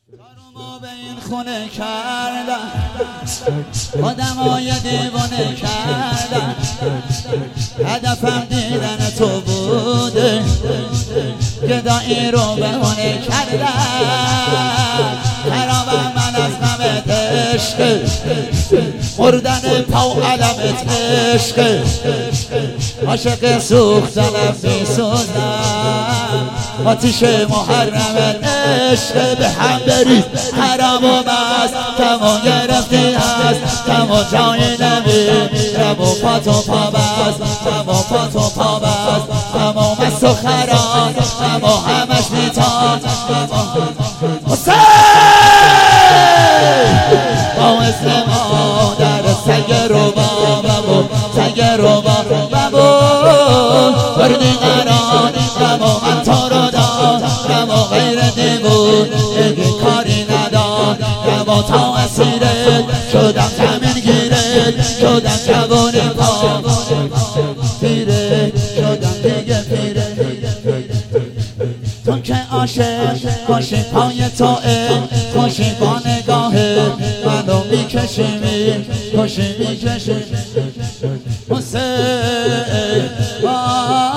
ما به این خونه کردن آدمای دیوانه کردن، هدفم دیدن تو بوده، گدایی رو بهونه کردن. خرابم من از غمت عشق، مردن پا و علمت عشق، عاشق سوختنم میسوزم، آتیش محرمت عشق. به هم برید حرام و مست، کمو گرفتی هست، کمو جای نمیرم و پاتو پا بست، کمو پاتو پا بست، کمو مست و خران، کمو همش میتان. حسین با اسم مادر سگ رو بابا، سگ رو بابا بردی قرار، کمو من تو رو دادم و غیر دیوون اگه کاری نداد، کمو تا اسیره شدم زمین گیره، شدم جوان پا پیره، شدم دیگه پیره. تو که عاشق باشی پای توئه، خوشی با نگاهه منو میکشی میکشی. حسین